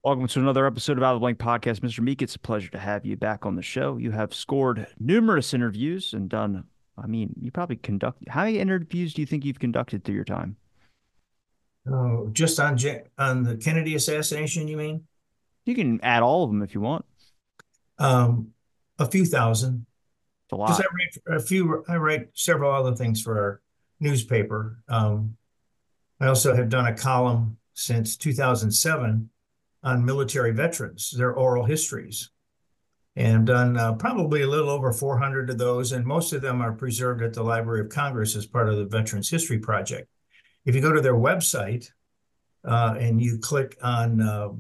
Welcome to another episode of Out of the Blank Podcast. Mr. Meek, it's a pleasure to have you back on the show. You have scored numerous interviews and done, you probably conduct. How many interviews do you think you've conducted through your time? Oh, just on the Kennedy assassination, you mean? You can add all of them if you want. Um, a few thousand. It's a Because lot. I write several other things for our newspaper. I also have done a column since 2007 on military veterans, their oral histories, and done probably a little over 400 of those, and most of them are preserved at the Library of Congress as part of the Veterans History Project. If you go to their website and you click on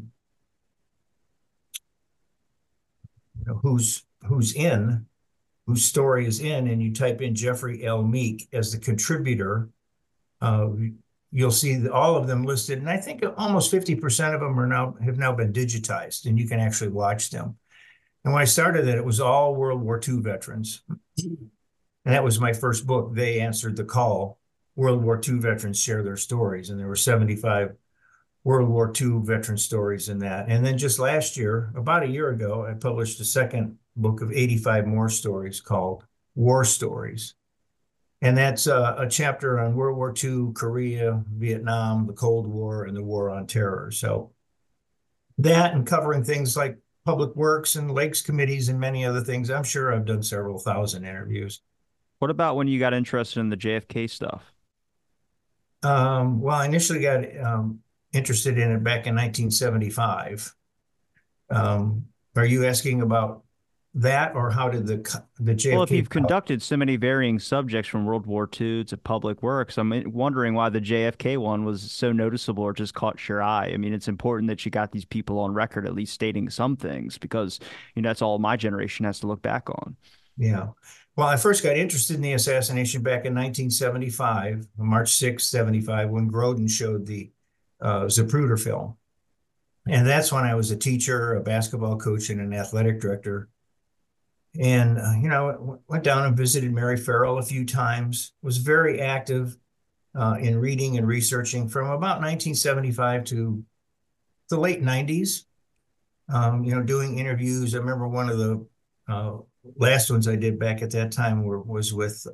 whose story is in, and you type in Jeffrey L. Meek as the contributor, uh, you'll see all of them listed. And I think almost 50% of them have now been digitized, and you can actually watch them. And when I started it was all World War II veterans. And that was my first book. They Answered the Call. World War II veterans share their stories. And there were 75 World War II veteran stories in that. And then just last year, about a year ago, I published a second book of 85 more stories called War Stories. And that's a chapter on World War II, Korea, Vietnam, the Cold War, and the War on Terror. So that and covering things like public works and lakes committees and many other things. I'm sure I've done several thousand interviews. What about when you got interested in the JFK stuff? Well, I initially got interested in it back in 1975. Um, are you asking about that, or how did the Well, if JFK? you've conducted so many varying subjects from World War II to public works, I'm wondering why the JFK one was so noticeable or just caught your eye. I mean, it's important that you got these people on record at least stating some things because, that's all my generation has to look back on. Yeah. Well, I first got interested in the assassination back in 1975, March 6th, 75, when Grodin showed the Zapruder film. And that's when I was a teacher, a basketball coach, and an athletic director. And, went down and visited Mary Farrell a few times, was very active in reading and researching from about 1975 to the late 90s, doing interviews. I remember one of the uh, last ones I did back at that time was with,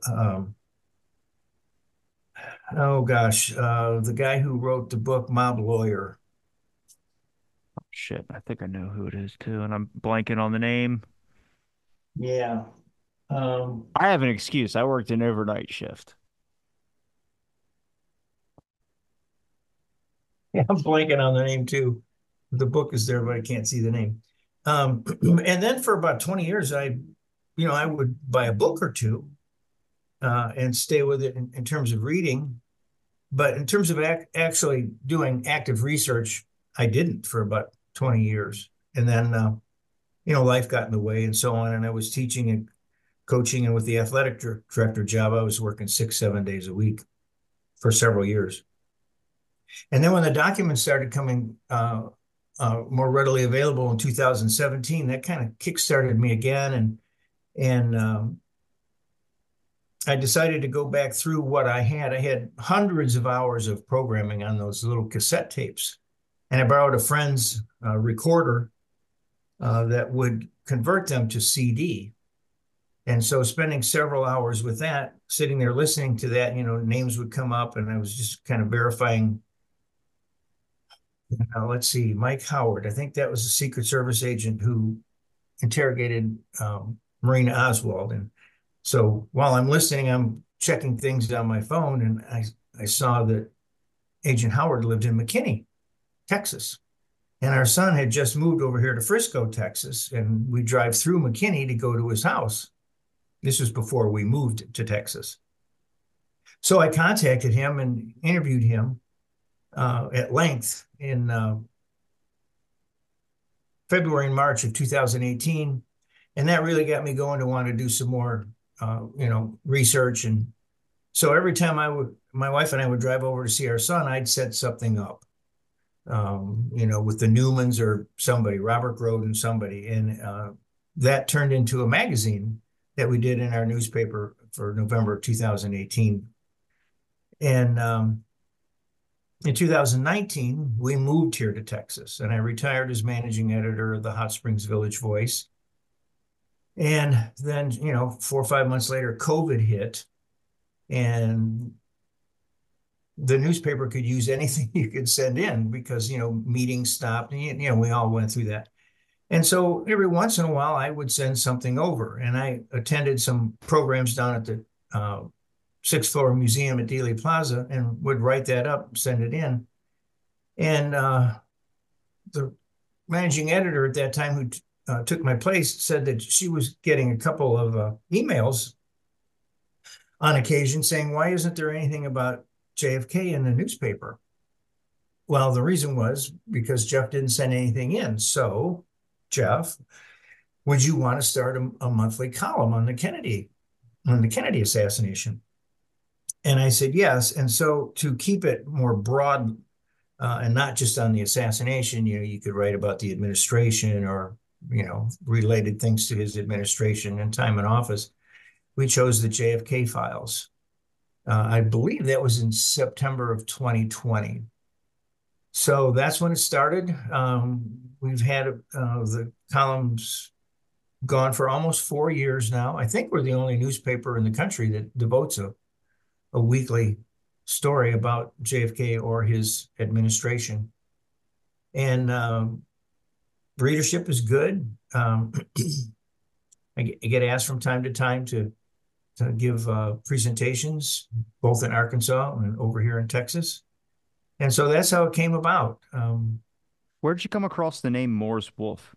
oh gosh, the guy who wrote the book Mob Lawyer. Shit, I think I know who it is too, and I'm blanking on the name. Yeah. Um, I have an excuse. I worked an overnight shift. yeah, I'm blanking on the name too. The book is there, but I can't see the name. And then for about 20 years, I would buy a book or two and stay with it in terms of reading. But in terms of actually doing active research, I didn't for about 20 years. And then, life got in the way and so on. And I was teaching and coaching, and with the athletic director job, I was working 6, 7 days a week for several years. And then when the documents started coming more readily available in 2017, that kind of kickstarted me again. And I decided to go back through what I had. I had hundreds of hours of programming on those little cassette tapes. And I borrowed a friend's recorder that would convert them to CD. And so spending several hours with that, sitting there listening to that, names would come up, and I was just kind of verifying. Let's see, Mike Howard. I think that was a Secret Service agent who interrogated Marina Oswald. And so while I'm listening, I'm checking things on my phone, and I saw that Agent Howard lived in McKinney, Texas. And our son had just moved over here to Frisco, Texas, and we drive through McKinney to go to his house. This was before we moved to Texas. So I contacted him and interviewed him at length in February and March of 2018. And that really got me going to want to do some more, research. And so every time my wife and I would drive over to see our son, I'd set something up, with the Newmans or somebody, Robert Grodin, somebody. And that turned into a magazine that we did in our newspaper for November 2018. And In 2019, we moved here to Texas, and I retired as managing editor of the Hot Springs Village Voice. And then, 4 or 5 months later, COVID hit, and the newspaper could use anything you could send in because, meetings stopped, and, we all went through that. And so every once in a while, I would send something over, and I attended some programs down at the sixth floor museum at Dealey Plaza and would write that up, send it in. And the managing editor at that time, who took my place, said that she was getting a couple of emails on occasion saying, "Why isn't there anything about JFK in the newspaper?" Well, the reason was because Jeff didn't send anything in. So, Jeff, would you want to start a monthly column on the Kennedy assassination? And I said yes. And so, to keep it more broad and not just on the assassination, you could write about the administration or related things to his administration and time in office. We chose the JFK files. I believe that was in September of 2020. So that's when it started. We've had the columns gone for almost 4 years now. I think we're the only newspaper in the country that devotes a weekly story about JFK or his administration. And readership is good. I get asked from time to time to give presentations, both in Arkansas and over here in Texas. And so that's how it came about. Where did you come across the name Moore's Wolf?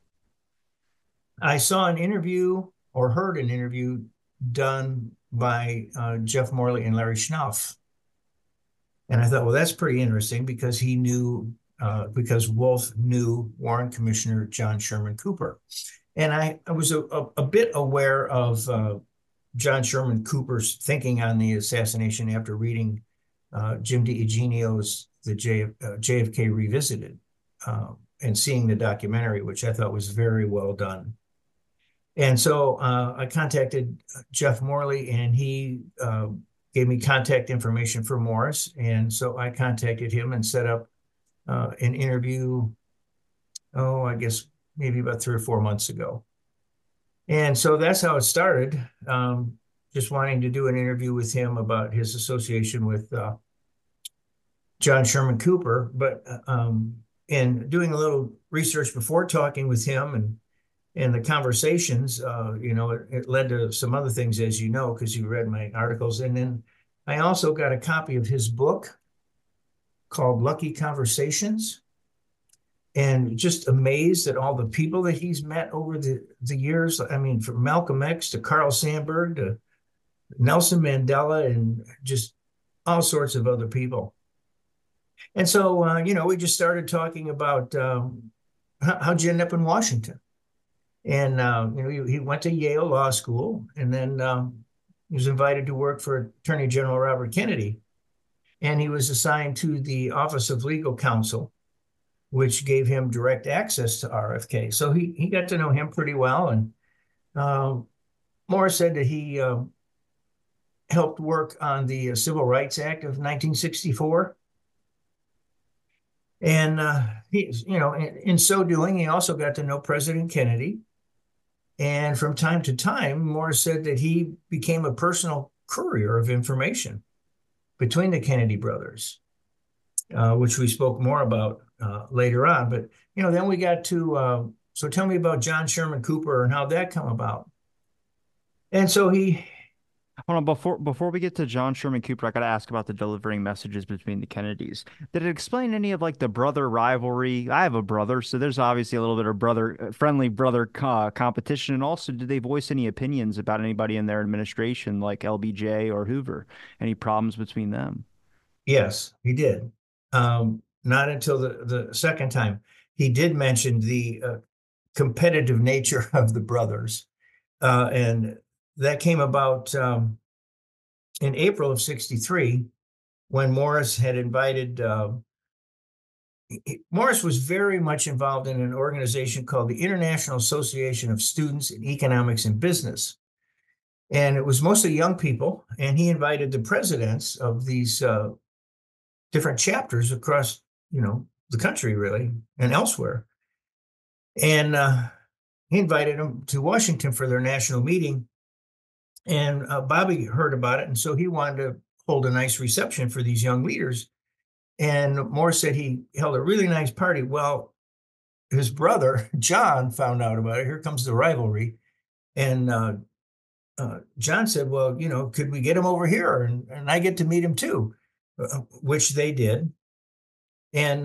I saw an interview or heard an interview done by Jeff Morley and Larry Schnauf. And I thought, well, that's pretty interesting because because Wolf knew Warren Commissioner John Sherman Cooper. And I was a bit aware of John Sherman Cooper's thinking on the assassination after reading Jim DiEugenio's The JFK Revisited and seeing the documentary, which I thought was very well done. And so I contacted Jeff Morley, and he gave me contact information for Morris. And so I contacted him and set up an interview, I guess maybe about 3 or 4 months ago. And so that's how it started, just wanting to do an interview with him about his association with John Sherman Cooper. But in doing a little research before talking with him and the conversations, it led to some other things, as you know, because you read my articles. And then I also got a copy of his book called Lucky Conversations, and just amazed at all the people that he's met over the years. I mean, from Malcolm X to Carl Sandburg to Nelson Mandela and just all sorts of other people. And so, we just started talking about how'd you end up in Washington? And, he went to Yale Law School, and then he was invited to work for Attorney General Robert Kennedy. And he was assigned to the Office of Legal Counsel, which gave him direct access to RFK. So he got to know him pretty well. And Morris said that he helped work on the Civil Rights Act of 1964. And in so doing, he also got to know President Kennedy. And from time to time, Morris said that he became a personal courier of information between the Kennedy brothers, which we spoke more about later on. But, then we got to, so tell me about John Sherman Cooper and how that come about. And so Hold on, before we get to John Sherman Cooper, I got to ask about the delivering messages between the Kennedys. Did it explain any of like the brother rivalry? I have a brother, so there's obviously a little bit of friendly brother competition. And also, did they voice any opinions about anybody in their administration, like LBJ or Hoover? Any problems between them? Yes, he did. Not until the second time. He did mention the competitive nature of the brothers. And that came about in April of '63, when Morris had invited, Morris was very much involved in an organization called the International Association of Students in Economics and Business. And it was mostly young people. And he invited the presidents of these different chapters across, the country really and elsewhere. And he invited them to Washington for their national meeting. And Bobby heard about it. And so he wanted to hold a nice reception for these young leaders. And Morris said he held a really nice party. Well, his brother, John, found out about it. Here comes the rivalry. And John said, well, could we get him over here? And I get to meet him too, which they did. And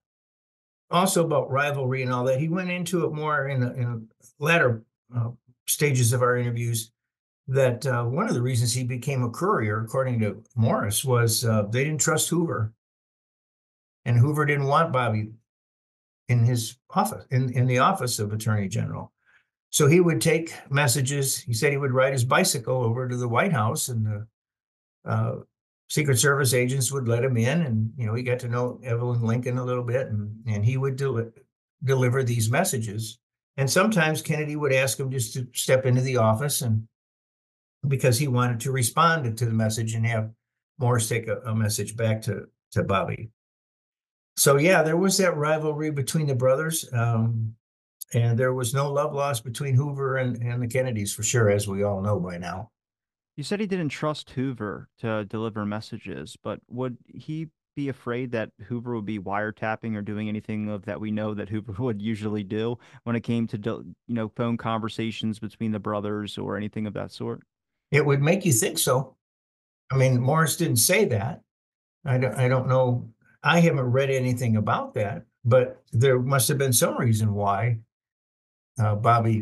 also about rivalry and all that, he went into it more in the latter stages of our interviews, that one of the reasons he became a courier, according to Morris, was they didn't trust Hoover. And Hoover didn't want Bobby in his office, in the office of Attorney General. So he would take messages. He said he would ride his bicycle over to the White House, and the Secret Service agents would let him in. And, he got to know Evelyn Lincoln a little bit, and he would deliver these messages. And sometimes Kennedy would ask him just to step into the office, and because he wanted to respond to the message and have Morris take a message back to Bobby. So, yeah, there was that rivalry between the brothers. And there was no love lost between Hoover and the Kennedys, for sure, as we all know by now. You said he didn't trust Hoover to deliver messages, but would he be afraid that Hoover would be wiretapping or doing anything of that we know that Hoover would usually do when it came to, phone conversations between the brothers or anything of that sort? It would make you think so. I mean, Morris didn't say that. I don't know. I haven't read anything about that, but there must have been some reason why Bobby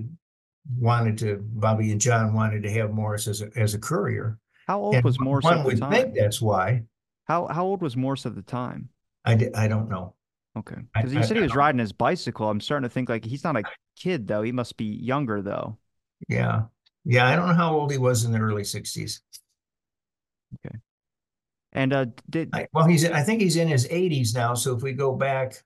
and John wanted to have Morris as a courier. How old And was Morse one at the would think time? that's why. How old was Morse at the time? I don't know. Okay, I, because you I, said he I was riding his bicycle. I'm starting to think like he's not a kid though. He must be younger though. yeah. Yeah, I don't know how old he was in the early 60s. Okay. And did Well, I think he's in his 80s now. So if we go back,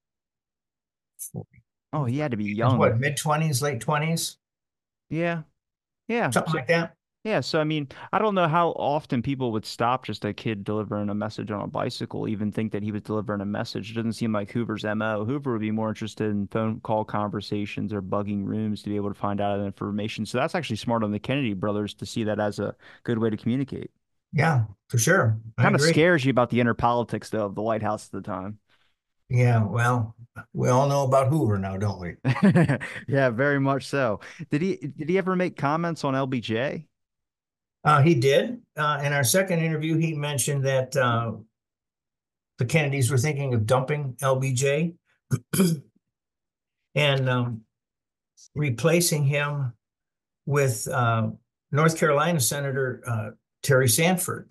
oh he had to be it's young. what, mid 20s, late 20s, Yeah. Yeah. something So like that. yeah, so I mean, I don't know how often people would stop just a kid delivering a message on a bicycle, even think that he was delivering a message. It doesn't seem like Hoover's MO. Hoover would be more interested in phone call conversations or bugging rooms to be able to find out that information. So that's actually smart on the Kennedy brothers to see that as a good way to communicate. Yeah, for sure. I Kind of agree. scares you about the inner politics, though, of the White House at the time. Yeah, well, we all know about Hoover now, don't we? Yeah, very much so. Did he ever make comments on LBJ? He did. In our second interview, he mentioned that the Kennedys were thinking of dumping LBJ and replacing him with North Carolina Senator Terry Sanford.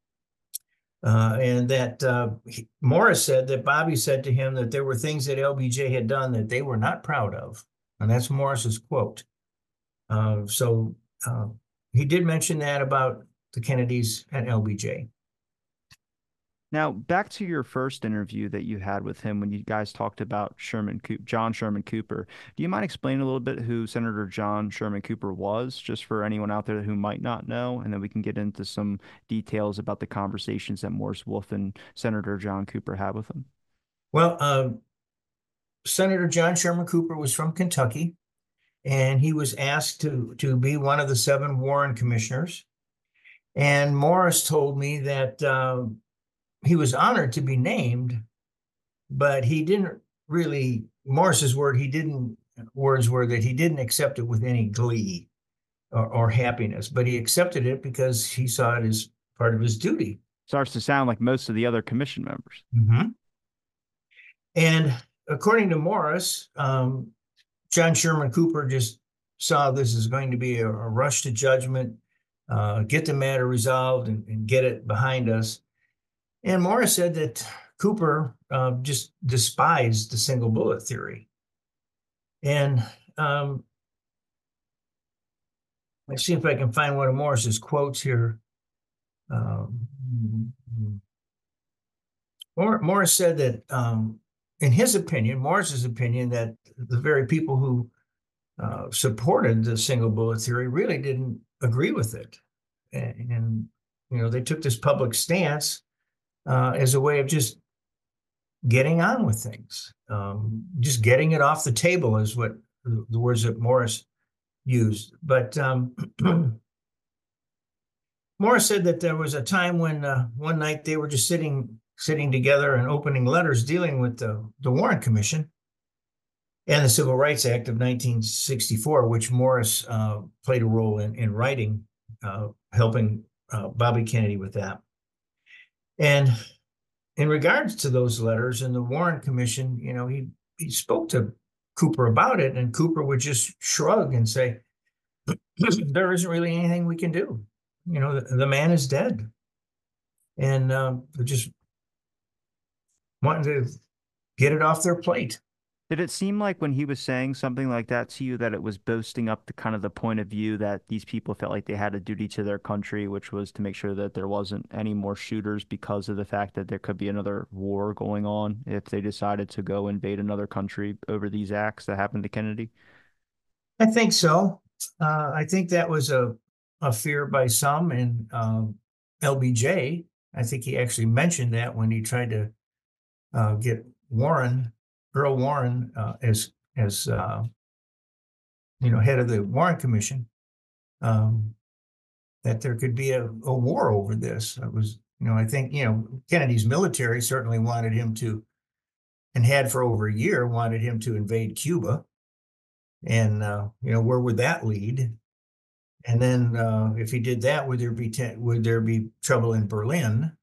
And that Morris said that Bobby said to him that there were things that LBJ had done that they were not proud of. And that's Morris's quote. So he did mention that about the Kennedys and LBJ. Now, back to your first interview that you had with him when you guys talked about John Sherman Cooper. Do you mind explaining a little bit who Senator John Sherman Cooper was, just for anyone out there who might not know? And then we can get into some details about the conversations that Morris Wolf and Senator John Cooper had with him. Well, Senator John Sherman Cooper was from Kentucky, and he was asked to be one of the 7 Warren commissioners. And Morris told me that he was honored to be named, but he didn't really, Morris's words were that he didn't accept it with any glee or happiness, but he accepted it because he saw it as part of his duty. Starts to sound like most of the other commission members. Mm-hmm. And according to Morris, John Sherman Cooper just saw this as going to be a rush to judgment, get the matter resolved and get it behind us. And Morris said that Cooper just despised the single bullet theory. And let's see if I can find one of Morris's quotes here. Morris said that, in his opinion, Morris's opinion, that the very people who supported the single bullet theory really didn't agree with it. And they took this public stance as a way of just getting on with things. Just getting it off the table is what the words that Morris used. But Morris said that there was a time when one night they were just sitting together and opening letters dealing with the Warren Commission and the Civil Rights Act of 1964, which Morris played a role in writing, helping Bobby Kennedy with that. And in regards to those letters and the Warren Commission, he spoke to Cooper about it, and Cooper would just shrug and say, "There isn't really anything we can do. The man is dead," and they're just wanting to get it off their plate. Did it seem like when he was saying something like that to you that it was boasting up the kind of the point of view that these people felt like they had a duty to their country, which was to make sure that there wasn't any more shooters because of the fact that there could be another war going on if they decided to go invade another country over these acts that happened to Kennedy? I think so. I think that was a fear by some, and LBJ. I think he actually mentioned that when he tried to get Earl Warren, as head of the Warren Commission, um, that there could be a war over this. It was, I think, Kennedy's military certainly wanted him to, and had for over a year, wanted him to invade Cuba. And, where would that lead? And then if he did that, would there be trouble in Berlin?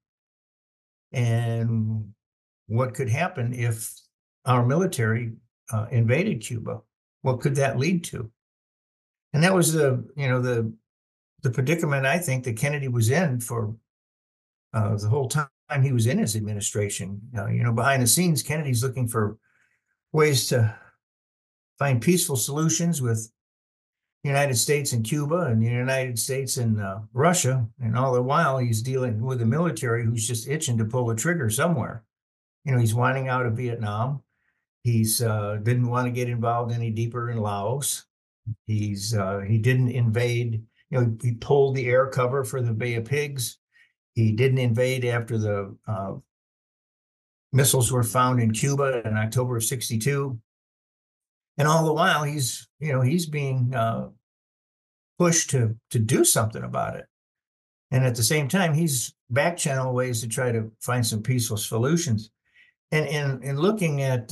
And what could happen if our military invaded Cuba? What could that lead to? And that was the predicament I think that Kennedy was in for the whole time he was in his administration. Behind the scenes, Kennedy's looking for ways to find peaceful solutions with the United States and Cuba and the United States and Russia. And all the while, he's dealing with a military who's just itching to pull the trigger somewhere. He's wanting out of Vietnam. He's didn't want to get involved any deeper in Laos. He didn't invade. He pulled the air cover for the Bay of Pigs. He didn't invade after the missiles were found in Cuba in October of '62. And all the while, he's being pushed to do something about it. And at the same time, he's back channel ways to try to find some peaceful solutions. And in looking at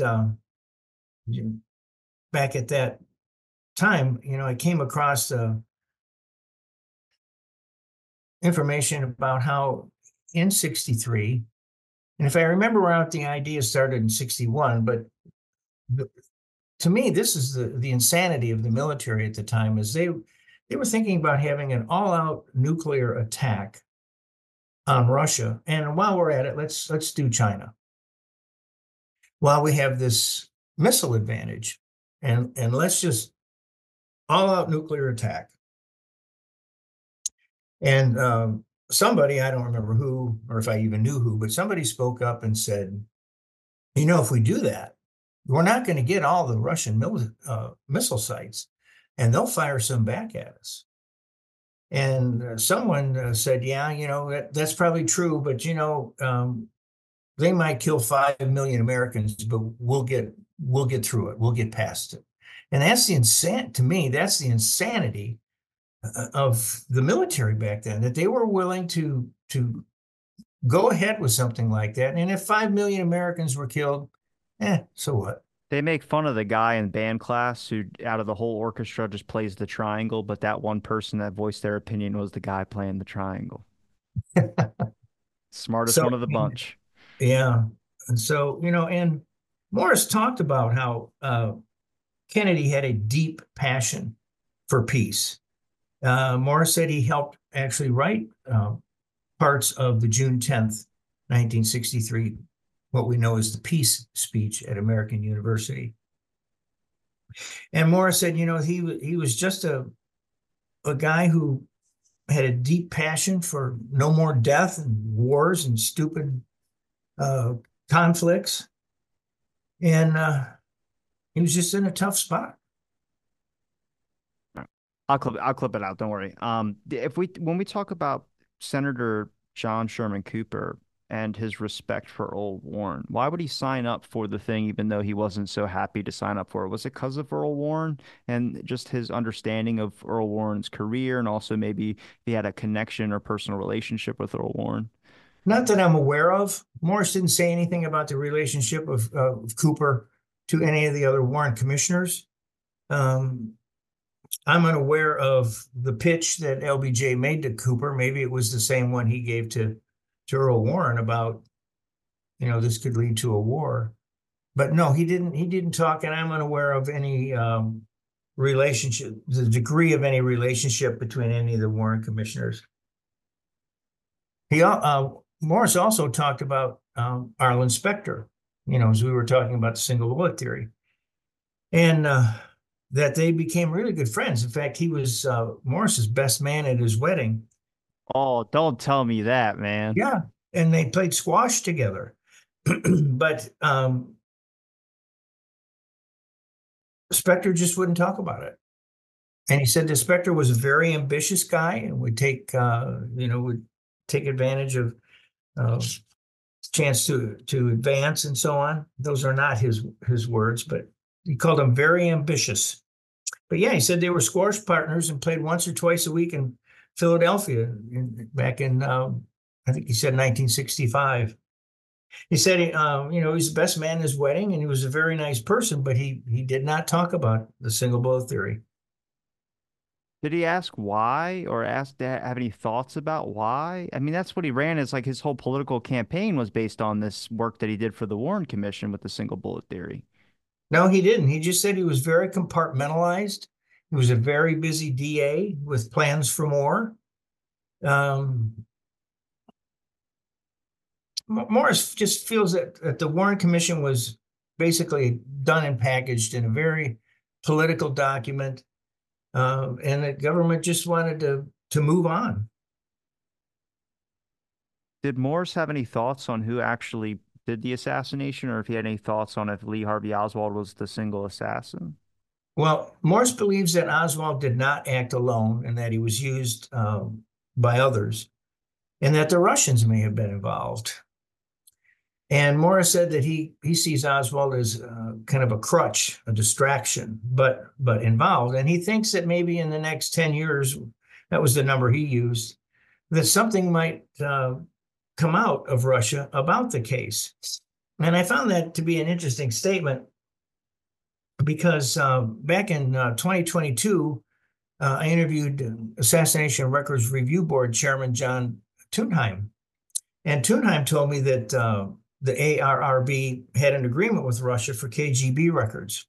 back at that time, I came across information about how in '63, and if I remember right, the idea started in '61, but to me, this is the insanity of the military at the time, is they were thinking about having an all-out nuclear attack on Russia. And while we're at it, let's do China. While we have this missile advantage, and let's just all-out nuclear attack. And somebody, I don't remember who, or if I even knew who, but somebody spoke up and said, if we do that, we're not going to get all the Russian missile sites, and they'll fire some back at us. And someone said, yeah, that's probably true, but, they might kill 5 million Americans, but we'll get through it. We'll get past it. And that's to me, that's the insanity of the military back then, that they were willing to go ahead with something like that. And if 5 million Americans were killed, so what? They make fun of the guy in band class who, out of the whole orchestra, just plays the triangle, but that one person that voiced their opinion was the guy playing the triangle. Smartest So, one of the bunch. yeah. And so, and Morris talked about how Kennedy had a deep passion for peace. Morris said he helped actually write parts of the June 10th, 1963, what we know as the peace speech at American University. And Morris said, he was just a guy who had a deep passion for no more death and wars and stupid conflicts. And he was just in a tough spot. I'll clip it out. Don't worry. When we talk about Senator John Sherman Cooper, and his respect for Earl Warren. Why would he sign up for the thing even though he wasn't so happy to sign up for it? Was it because of Earl Warren and just his understanding of Earl Warren's career and also maybe he had a connection or personal relationship with Earl Warren? Not that I'm aware of. Morris didn't say anything about the relationship of Cooper to any of the other Warren commissioners. Um, I'm unaware of the pitch that LBJ made to Cooper. Maybe it was the same one he gave to Earl Warren about, this could lead to a war. But no, he didn't talk, and I'm unaware of any relationship, the degree of any relationship between any of the Warren commissioners. He Morris also talked about Arlen Specter, as we were talking about the single bullet theory, and that they became really good friends. In fact, he was Morris's best man at his wedding. Oh, don't tell me that, man. Yeah, and they played squash together. But Specter just wouldn't talk about it. And he said that Specter was a very ambitious guy and would take advantage of chance to advance and so on. Those are not his words, but he called him very ambitious. But yeah, he said they were squash partners and played once or twice a week in Philadelphia back in I think he said 1965. He said he was the best man at his wedding and he was a very nice person, but he did not talk about the single bullet theory. Did he ask why or ask to have any thoughts about why? I mean, that's what he ran as like his whole political campaign was based on this work that he did for the Warren Commission with the single bullet theory. No, he didn't. He just said he was very compartmentalized. He was a very busy DA with plans for more. Morris just feels that the Warren Commission was basically done and packaged in a very political document, and the government just wanted to move on. Did Morris have any thoughts on who actually did the assassination, or if he had any thoughts on if Lee Harvey Oswald was the single assassin? Well, Morris believes that Oswald did not act alone and that he was used by others, and that the Russians may have been involved. And Morris said that he sees Oswald as kind of a crutch, a distraction, but involved. And he thinks that maybe in the next 10 years, that was the number he used, that something might come out of Russia about the case. And I found that to be an interesting statement because back in 2022, I interviewed Assassination Records Review Board Chairman John Thunheim. And Thunheim told me that the ARRB had an agreement with Russia for KGB records,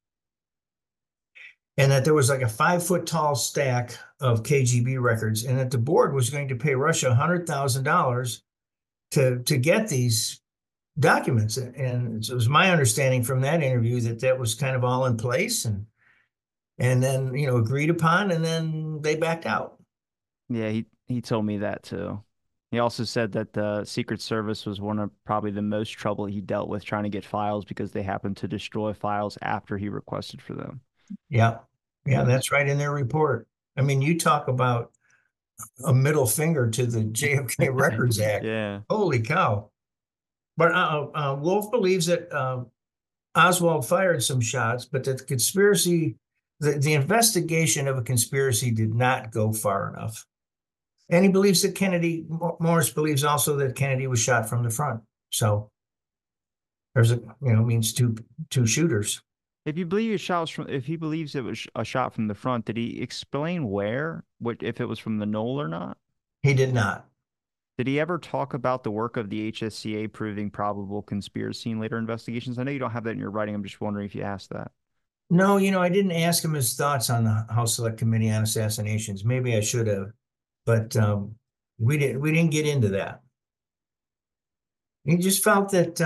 and that there was like a 5-foot tall stack of KGB records, and that the board was going to pay Russia $100,000 to get these documents. And it was my understanding from that interview that was kind of all in place and then agreed upon, and then they backed out. Yeah, he told me that too. He also said that the Secret Service was one of probably the most trouble he dealt with trying to get files because they happened to destroy files after he requested for them. Yeah, that's right in their report. I mean, you talk about a middle finger to the JFK Records Act. Yeah. Holy cow. But Wolf believes that Oswald fired some shots, but that the investigation of a conspiracy did not go far enough. And he believes that Morris believes also that Kennedy was shot from the front. So there's means two shooters. If he believes it was a shot from the front, did he explain if it was from the knoll or not? He did not. Did he ever talk about the work of the HSCA proving probable conspiracy in later investigations? I know you don't have that in your writing. I'm just wondering if you asked that. No, I didn't ask him his thoughts on the House Select Committee on Assassinations. Maybe I should have, but we didn't get into that. He just felt that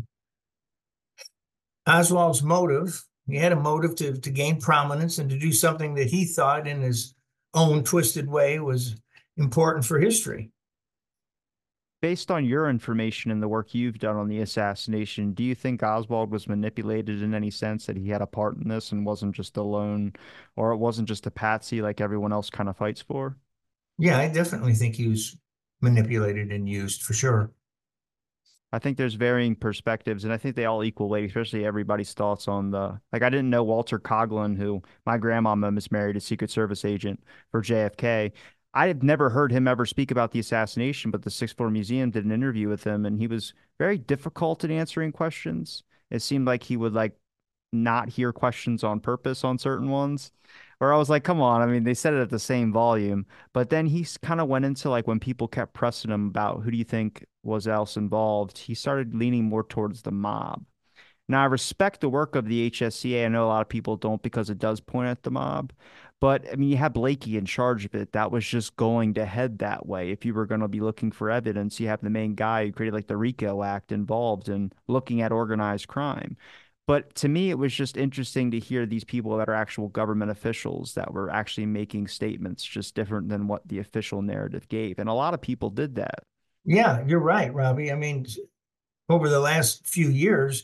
Oswald's motive, he had a motive to gain prominence and to do something that he thought in his own twisted way was important for history. Based on your information and the work you've done on the assassination, do you think Oswald was manipulated in any sense, that he had a part in this and wasn't just alone, or it wasn't just a patsy like everyone else kind of fights for? Yeah, I definitely think he was manipulated and used for sure. I think there's varying perspectives, and I think they all equal weight, especially everybody's thoughts on the like. I didn't know Walter Coughlin, who my grandmama was married, a Secret Service agent for JFK. I had never heard him ever speak about the assassination, but the Sixth Floor Museum did an interview with him, and he was very difficult in answering questions. It seemed like he would like not hear questions on purpose on certain ones. Where I was like, come on. I mean, they said it at the same volume. But then he kind of went into like when people kept pressing him about who do you think was else involved, he started leaning more towards the mob. Now, I respect the work of the HSCA. I know a lot of people don't because it does point at the mob. But I mean, you had Blakey in charge of it. That was just going to head that way. If you were going to be looking for evidence, you have the main guy who created like the RICO Act involved in looking at organized crime. But to me, it was just interesting to hear these people that are actual government officials that were actually making statements just different than what the official narrative gave. And a lot of people did that. Yeah, you're right, Robbie. I mean, over the last few years,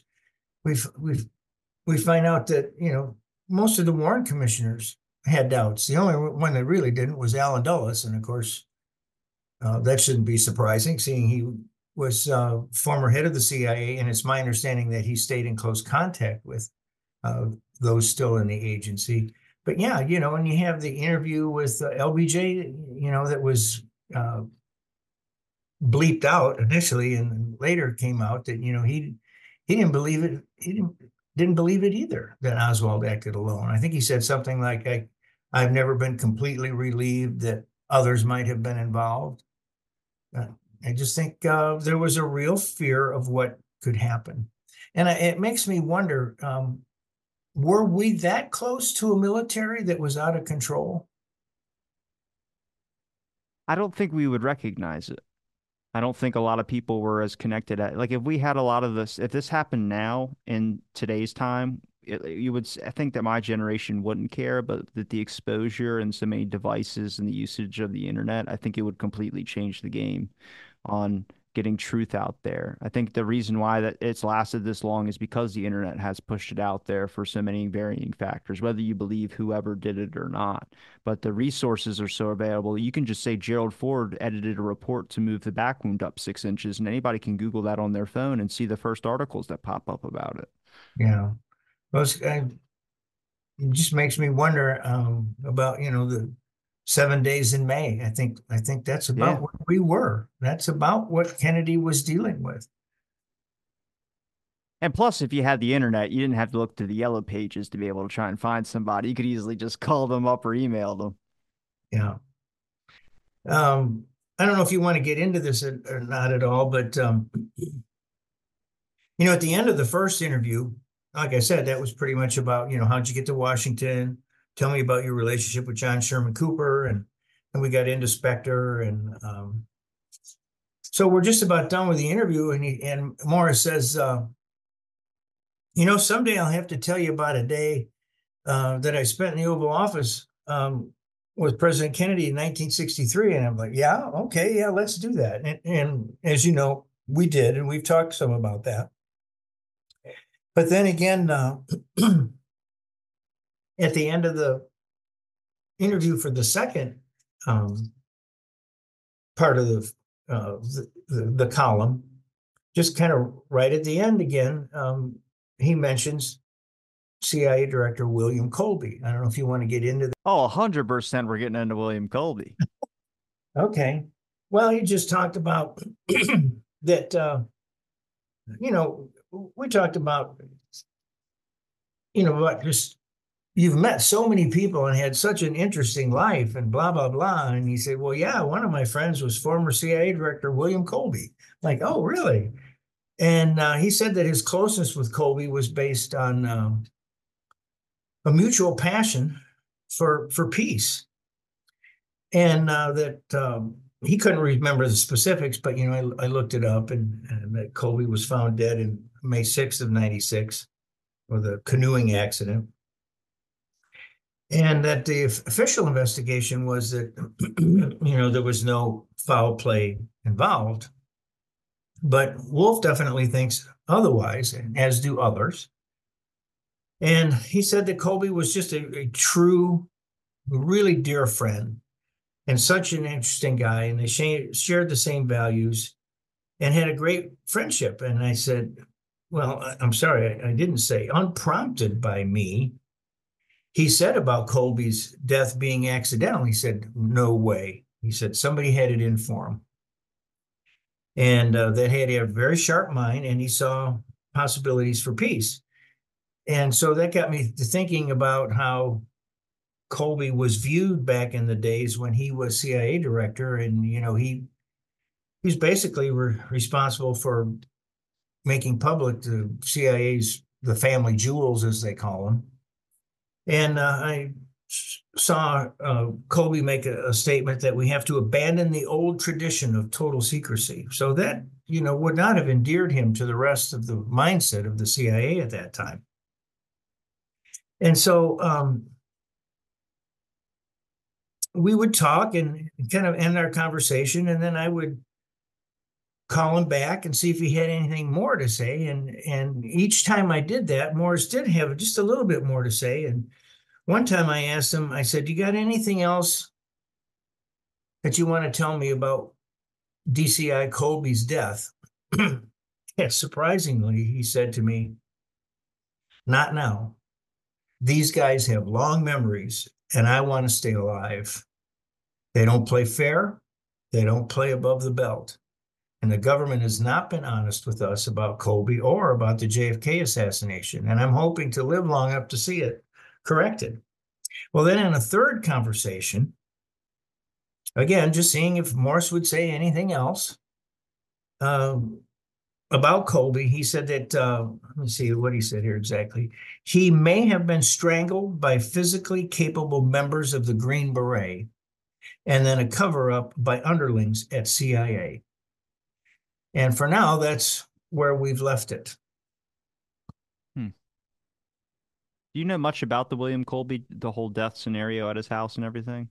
we find out that, most of the Warren commissioners had doubts. The only one that really didn't was Alan Dulles, and of course, that shouldn't be surprising, seeing he was former head of the CIA, and it's my understanding that he stayed in close contact with uh, those still in the agency. But yeah, when you have the interview with LBJ, that was bleeped out initially, and later came out that he didn't believe it. He didn't believe it either that Oswald acted alone. I think he said something like, I've never been completely relieved that others might have been involved. Uh, I just think there was a real fear of what could happen. And it makes me wonder, were we that close to a military that was out of control? I don't think we would recognize it. I don't think a lot of people were as connected at like if we had a lot of this, if this happened now in today's time, you would, I think that my generation wouldn't care, but that the exposure and so many devices and the usage of the internet, I think it would completely change the game on getting truth out there. I think the reason why that it's lasted this long is because the internet has pushed it out there for so many varying factors, whether you believe whoever did it or not. But the resources are so available. You can just say Gerald Ford edited a report to move the back wound up 6 inches, and anybody can Google that on their phone and see the first articles that pop up about it. Yeah. Well, it just makes me wonder about the 7 days in May. I think that's about Yeah. what we were. That's about what Kennedy was dealing with. And plus, if you had the internet, you didn't have to look through the yellow pages to be able to try and find somebody. You could easily just call them up or email them. Yeah. I don't know if you want to get into this or not at all, but at the end of the first interview, like I said, that was pretty much about, how'd you get to Washington? Tell me about your relationship with John Sherman Cooper, and we got into Spectre, and so we're just about done with the interview, and Morris says, someday I'll have to tell you about a day that I spent in the Oval Office with President Kennedy in 1963. And I'm like, yeah, okay, yeah, let's do that. And as you know, we did, and we've talked some about that. But then again, at the end of the interview for the second part of the column, just kind of right at the end again, he mentions CIA Director William Colby. I don't know if you want to get into that. Oh, 100% we're getting into William Colby. Okay. Well, he just talked about that, we talked about, about just you've met so many people and had such an interesting life and blah, blah, blah. And he said, well, yeah, one of my friends was former CIA Director William Colby. Like, oh, really? And he said that his closeness with Colby was based on a mutual passion for peace. And that he couldn't remember the specifics, but, I looked it up, and that Colby was found dead in May 6th of 96 with a canoeing accident. And that the official investigation was that, there was no foul play involved. But Wolf definitely thinks otherwise, as do others. And he said that Colby was just a true, really dear friend and such an interesting guy. And they shared the same values. and had a great friendship. And I said, well, I'm sorry, I didn't say, unprompted by me. He said about Colby's death being accidental. He said, no way. He said somebody had it in for him. And that had a very sharp mind, and he saw possibilities for peace. And so that got me to thinking about how Colby was viewed back in the days when he was CIA director. And, he's basically responsible for making public the CIA's, the family jewels, as they call them. And I saw Colby make a statement that we have to abandon the old tradition of total secrecy. So that, would not have endeared him to the rest of the mindset of the CIA at that time. And so we would talk and kind of end our conversation, and then I would call him back and see if he had anything more to say. And each time I did that, Morris did have just a little bit more to say. And one time I asked him, I said, you got anything else that you want to tell me about DCI Colby's death? Yeah, surprisingly, he said to me, not now. These guys have long memories, and I want to stay alive. They don't play fair. They don't play above the belt. And the government has not been honest with us about Colby or about the JFK assassination. And I'm hoping to live long enough to see it corrected. Well, then in a third conversation, again, just seeing if Morse would say anything else about Colby, he said that, let me see what he said here exactly. He may have been strangled by physically capable members of the Green Beret and then a cover-up by underlings at CIA. And for now, that's where we've left it. Do you know much about the William Colby, the whole death scenario at his house and everything?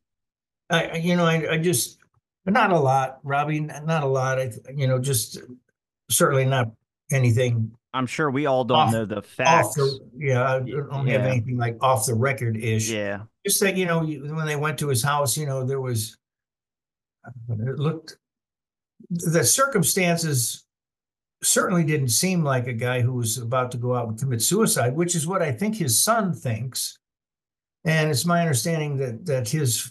I just, not a lot, Robbie, not a lot. Just certainly not anything I'm sure we all don't off know the off facts. the, I don't have Yeah. anything like off the record ish. Yeah. Just that, when they went to his house, there was, it looked, the circumstances certainly didn't seem like a guy who was about to go out and commit suicide, which is what I think his son thinks. And it's my understanding that his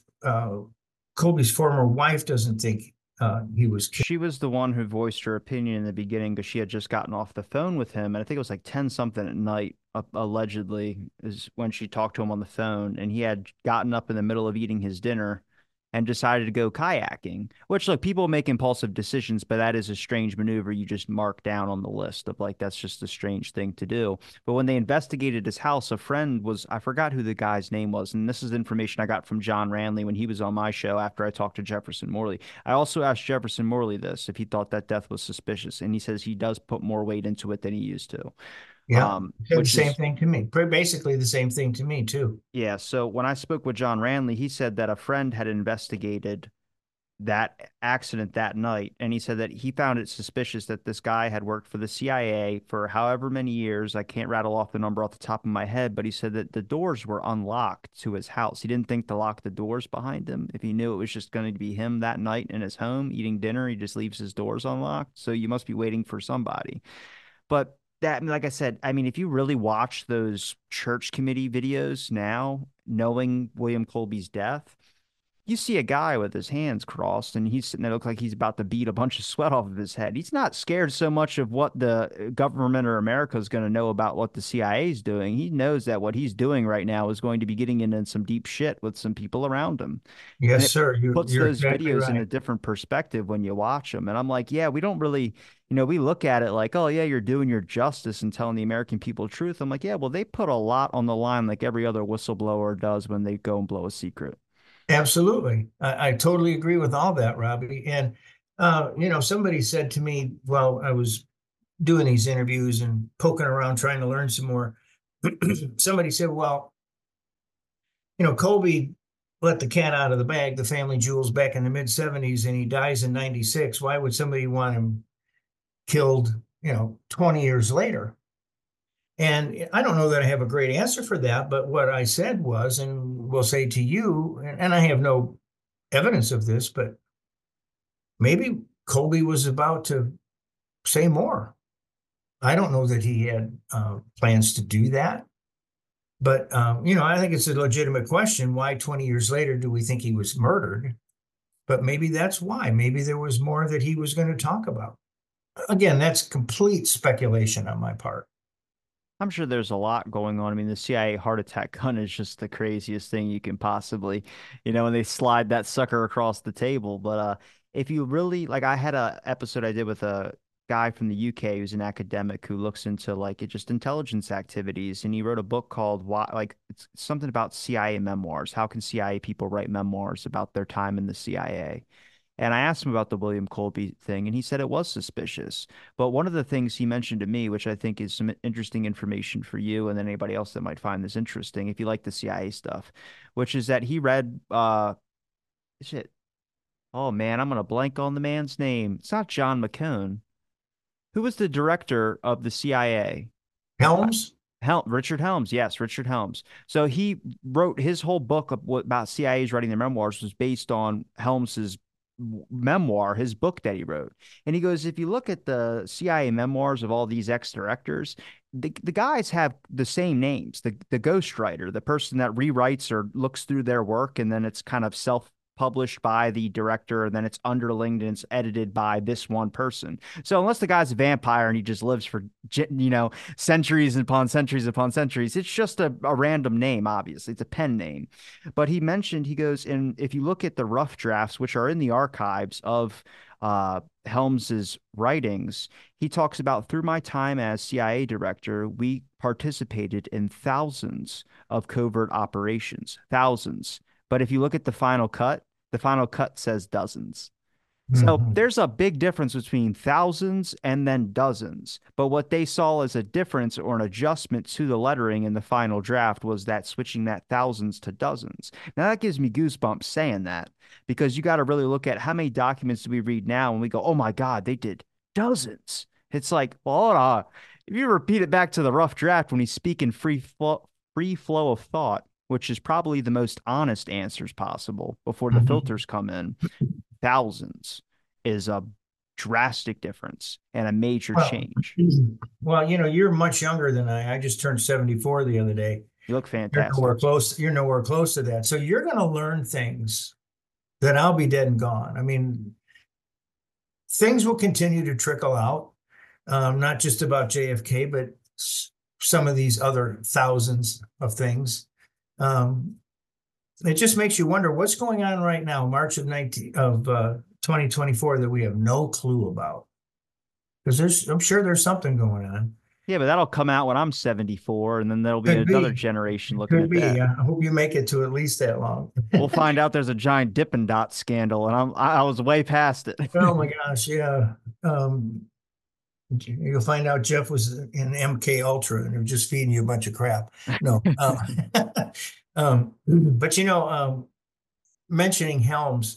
Colby's former wife doesn't think he was killed. She was the one who voiced her opinion in the beginning because she had just gotten off the phone with him. And I think it was like 10 something at night, allegedly, is when she talked to him on the phone. And he had gotten up in the middle of eating his dinner and decided to go kayaking, which, look, people make impulsive decisions, but that is a strange maneuver you just mark down on the list of like, that's just a strange thing to do. But when they investigated his house, a friend was, I forgot who the guy's name was. And this is information I got from John Ranley when he was on my show after I talked to Jefferson Morley. I also asked Jefferson Morley this, if he thought that death was suspicious. And he says he does put more weight into it than he used to. Yeah, said the Which same is thing to me. Basically the same thing to me too. Yeah, so when I spoke with John Ranley, he said that a friend had investigated that accident that night, and he said that he found it suspicious that this guy had worked for the CIA for however many years. I can't rattle off the number off the top of my head, but he said that the doors were unlocked to his house. He didn't think to lock the doors behind him. If he knew it was just going to be him that night in his home eating dinner, he just leaves his doors unlocked. So you must be waiting for somebody. But that, like I said, I mean, if you really watch those church committee videos now, knowing William Colby's death, you see a guy with his hands crossed and he's sitting there look like he's about to beat a bunch of sweat off of his head. He's not scared so much of what the government or America is going to know about what the CIA is doing. He knows that what he's doing right now is going to be getting into some deep shit with some people around him. And Yes, it sir. puts You're those exactly videos in a right. different perspective when you watch them. And I'm like, yeah, we don't really, we look at it like, oh, yeah, you're doing your justice and telling the American people the truth. I'm like, yeah, well, they put a lot on the line like every other whistleblower does when they go and blow a secret. Absolutely. I totally agree with all that, Robbie. And somebody said to me while I was doing these interviews and poking around trying to learn some more, somebody said, well, Colby let the cat out of the bag, the family jewels, back in the mid 70s, and he dies in 96. Why would somebody want him killed, 20 years later? And I don't know that I have a great answer for that, but what I said was, and will say to you, and I have no evidence of this, but maybe Colby was about to say more. I don't know that he had plans to do that, but I think it's a legitimate question. Why 20 years later do we think he was murdered? But maybe that's why. Maybe there was more that he was going to talk about. Again, that's complete speculation on my part. I'm sure there's a lot going on. I mean, the CIA heart attack gun is just the craziest thing you can possibly, when they slide that sucker across the table. But if you really like, I had a episode I did with a guy from the UK who's an academic who looks into like it just intelligence activities, and he wrote a book called Why, like it's something about CIA memoirs. How can CIA people write memoirs about their time in the CIA? And I asked him about the William Colby thing, and he said it was suspicious. But one of the things he mentioned to me, which I think is some interesting information for you and then anybody else that might find this interesting, if you like the CIA stuff, which is that he read, shit, oh man, I'm gonna blank on the man's name. It's not John McCone. Who was the director of the CIA? Helms? Richard Helms, yes, Richard Helms. So he wrote his whole book about CIA's writing their memoirs was based on Helms's memoir, his book that he wrote. And he goes, if you look at the CIA memoirs of all these ex-directors, the guys have the same names. The ghostwriter, the person that rewrites or looks through their work, and then it's kind of self published by the director, and then it's underlinged and it's edited by this one person. So unless the guy's a vampire and he just lives for centuries upon centuries upon centuries, it's just a random name. Obviously, it's a pen name. But he mentioned, he goes, and if you look at the rough drafts, which are in the archives of Helms's writings, he talks about through my time as CIA director, we participated in thousands of covert operations, thousands. But if you look at the final cut says dozens. So Mhm. there's a big difference between thousands and then dozens. But what they saw as a difference or an adjustment to the lettering in the final draft was that switching that thousands to dozens. Now that gives me goosebumps saying that because you got to really look at how many documents do we read now and we go, oh my God, they did dozens. It's like, well, hold on. If you repeat it back to the rough draft when he's speaking free flow of thought, which is probably the most honest answers possible before the Mhm. filters come in, thousands is a drastic difference and a major Well, change. well, you're much younger than I. I just turned 74 the other day. You look You're nowhere fantastic. close. You're nowhere close to that. So you're going to learn things that I'll be dead and gone. I mean, things will continue to trickle out, not just about JFK, but some of these other thousands of things. Um, it just makes you wonder what's going on right now, March of 2024, that we have no clue about. Because I'm sure there's something going on. Yeah, but that'll come out when I'm 74, and then there'll be Could another be, generation looking could at be. that. I hope you make it to at least that long. We'll find out there's a giant Dippin' Dot scandal, and I was way past it. Oh my gosh, yeah. You'll find out Jeff was in MK Ultra and they're just feeding you a bunch of crap. No. But mentioning Helms,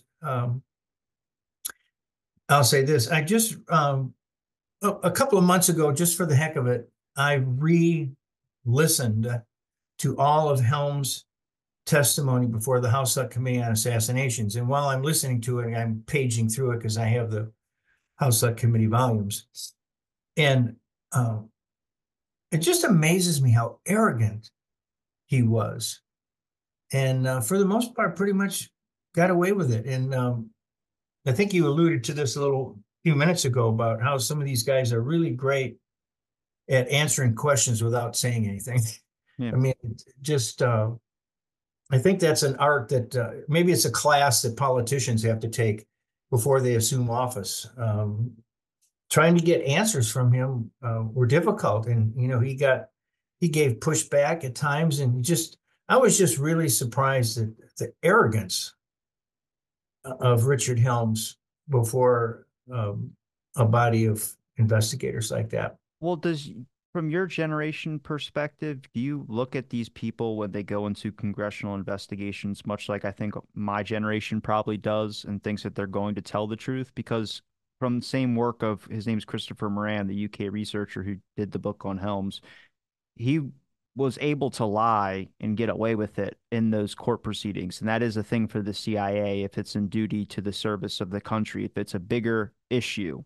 I'll say this. I just a couple of months ago, just for the heck of it, I re-listened to all of Helms' testimony before the House Subcommittee on Assassinations. And while I'm listening to it, I'm paging through it because I have the House Subcommittee volumes. And it just amazes me how arrogant he was. And for the most part, pretty much got away with it. And I think you alluded to this a little few minutes ago about how some of these guys are really great at answering questions without saying anything. Yeah. I mean, just I think that's an art that maybe it's a class that politicians have to take before they assume office. Trying to get answers from him were difficult, and he gave pushback at times, and I was just really surprised at the arrogance of Richard Helms before a body of investigators like that. Well, from your generation perspective, do you look at these people when they go into congressional investigations, much like I think my generation probably does, and thinks that they're going to tell the truth? Because from the same work of his name's Christopher Moran, the UK researcher who did the book on Helms, he was able to lie and get away with it in those court proceedings. And that is a thing for the CIA if it's in duty to the service of the country, if it's a bigger issue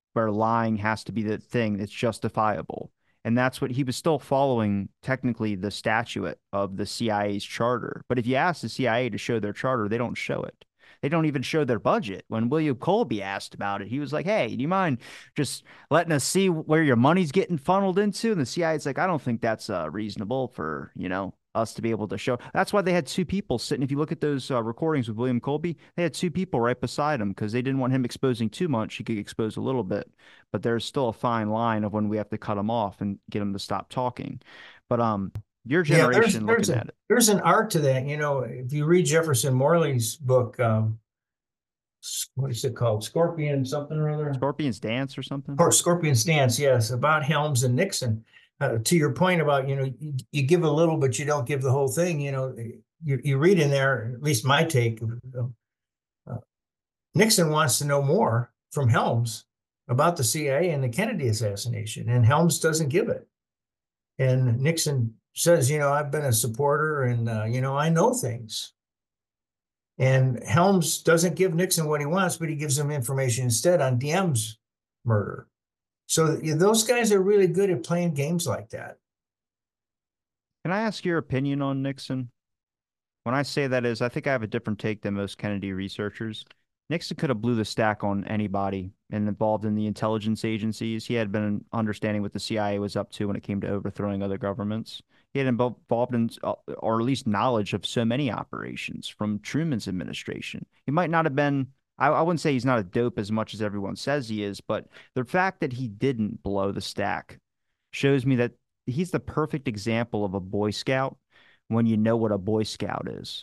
where lying has to be the thing that's justifiable. And that's what he was still following, technically, the statute of the CIA's charter. But if you ask the CIA to show their charter, they don't show it. They don't even show their budget. When William Colby asked about it, he was like, "Hey, do you mind just letting us see where your money's getting funneled into?" And the CIA's like, "I don't think that's reasonable for, us to be able to show." That's why they had two people sitting. If you look at those recordings with William Colby, they had two people right beside him because they didn't want him exposing too much. He could expose a little bit, but there's still a fine line of when we have to cut him off and get him to stop talking. But your Yeah, there's generation there's looking a at it, there's an art to that. If you read Jefferson Morley's book, what is it called? Scorpion something or other? Scorpion's Dance or something. Or Scorpion's Dance, yes, about Helms and Nixon. To your point about, you give a little, but you don't give the whole thing. You read in there, at least my take, Nixon wants to know more from Helms about the CIA and the Kennedy assassination, and Helms doesn't give it. And Nixon says, I've been a supporter and, I know things. And Helms doesn't give Nixon what he wants, but he gives him information instead on Diem's murder. So those guys are really good at playing games like that. Can I ask your opinion on Nixon? When I say that is, I think I have a different take than most Kennedy researchers. Nixon could have blew the stack on anybody and involved in the intelligence agencies. He had been understanding what the CIA was up to when it came to overthrowing other governments. He had involved in, or at least knowledge of so many operations from Truman's administration. He might not have been, I wouldn't say he's not a dope as much as everyone says he is, but the fact that he didn't blow the stack shows me that he's the perfect example of a Boy Scout when you know what a Boy Scout is.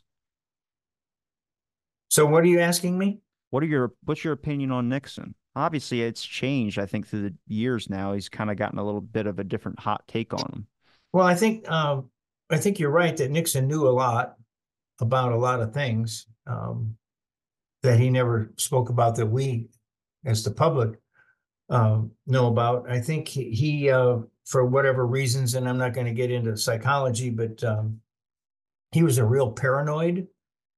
So what are you asking me? What's your opinion on Nixon? Obviously, it's changed, I think, through the years now. He's kind of gotten a little bit of a different hot take on him. Well, I think you're right that Nixon knew a lot about a lot of things that he never spoke about that we, as the public, know about. I think he for whatever reasons, and I'm not going to get into psychology, but he was a real paranoid.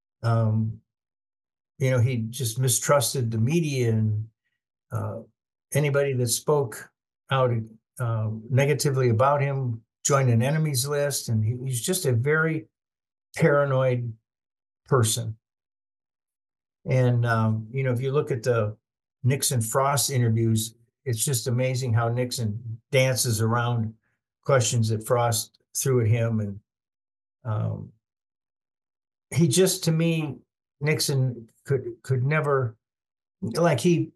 He just mistrusted the media and anybody that spoke out negatively about him joined an enemies list, and he's just a very paranoid person. And if you look at the Nixon Frost interviews, it's just amazing how Nixon dances around questions that Frost threw at him, and he just, to me, Nixon could never, like he